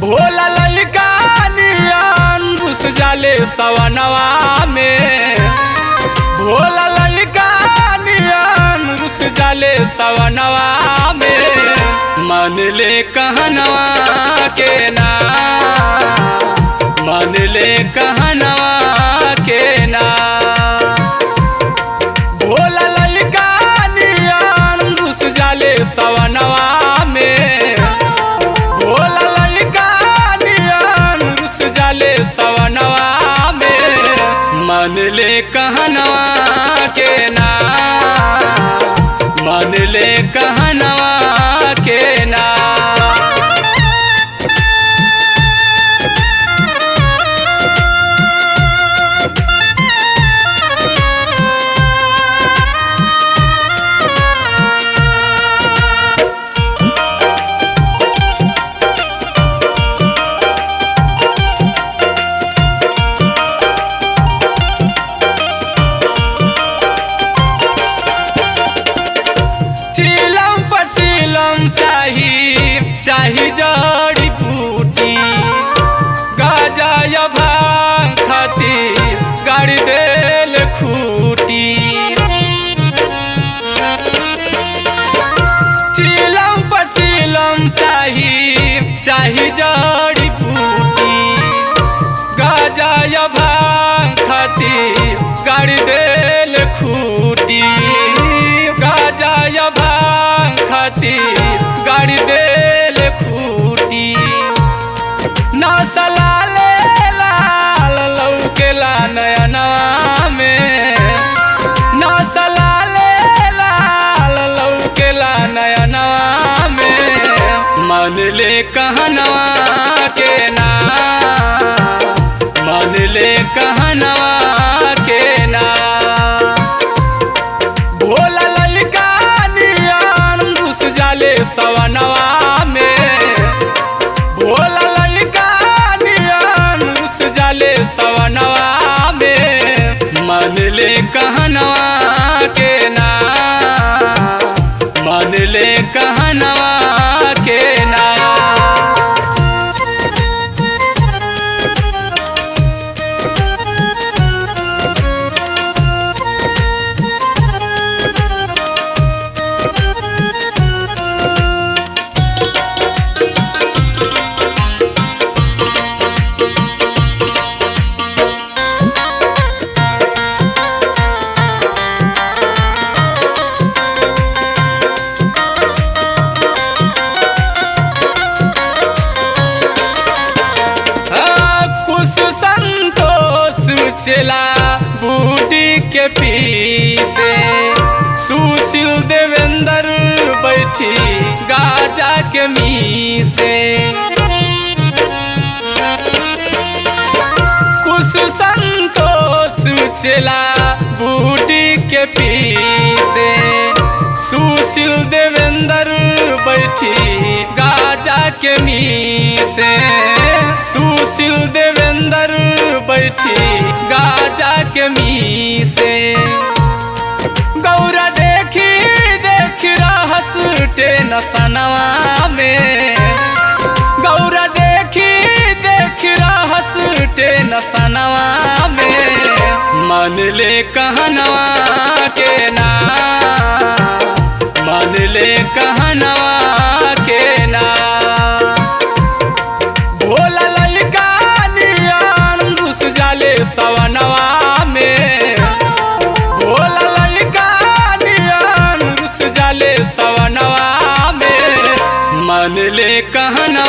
भोला लइका नियन घुस जाले सवनवा में। भोला लइका नियन घुस जाले सवनवा में। मान ले कहनवा के ना, मान ले कहनवा के ना। भोला लइका नियन घुस जाले सवनवा में। भोला लइका नियन घुस जाले सवनवा में। मान ले कहनवा के ना, मान ले कहनवा के ना। चिलम पचिलम चाही जड़ी बूटी। गाजा या भांग खातिर गाड़ी देल खूटी। चिलम पचिलम चाही जड़ी बूटी। गाजा या भांग खातिर गाड़ी देल खूटी। गाजा या भांग खातिर गाड़ी देल खूटी। नौसला ले लाल लौकेला नयनवा में। नौसला ले लाल लौकेला नयनवा में। मान ले कहनवा के ना, मान ले कहनवा के ना। भोला लइका नियन घुस जाले सवनवा में। भोला लइका नियन घुस जाले सवनवा में। मान ले कहनवा के ना, मान ले कहनवा के ना। कुछ संतोष चला बूटी के पीछे। सुशील देवेंद्र बैठी गाजा के मीसे। कुछ संतोष चला बूटी के पीछे। सुशील देवेंद्र बैठी गाजा के मीसे। सुशील देवेंद्र बैठी गाजा के मीसे। गौरा देखी रहस टेनसनवा में। गौरा देखी रहस टेनसनवा में। मान ले कहनवा के ना, मान ले कहनवा के ना। भोला लइका नियन घुस जाले सवनवा में। भोला लइका नियन घुस जाले सवनवा में। मान ले कहनवा